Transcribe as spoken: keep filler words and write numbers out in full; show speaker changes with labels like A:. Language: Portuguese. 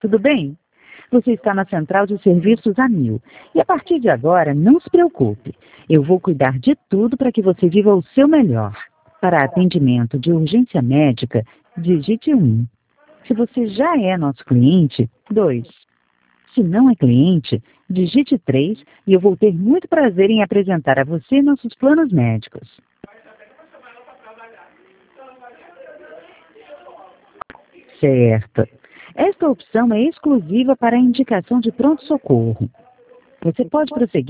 A: Tudo bem? Você está na central de serviços Amil. E a partir de agora, não se preocupe. Eu vou cuidar de tudo para que você viva o seu melhor. Para atendimento de urgência médica, digite um. Se você já é nosso cliente, dois. Se não é cliente, digite três e eu vou ter muito prazer em apresentar a você nossos planos médicos. Certo. Esta opção é exclusiva para a indicação de pronto-socorro. Você pode prosseguir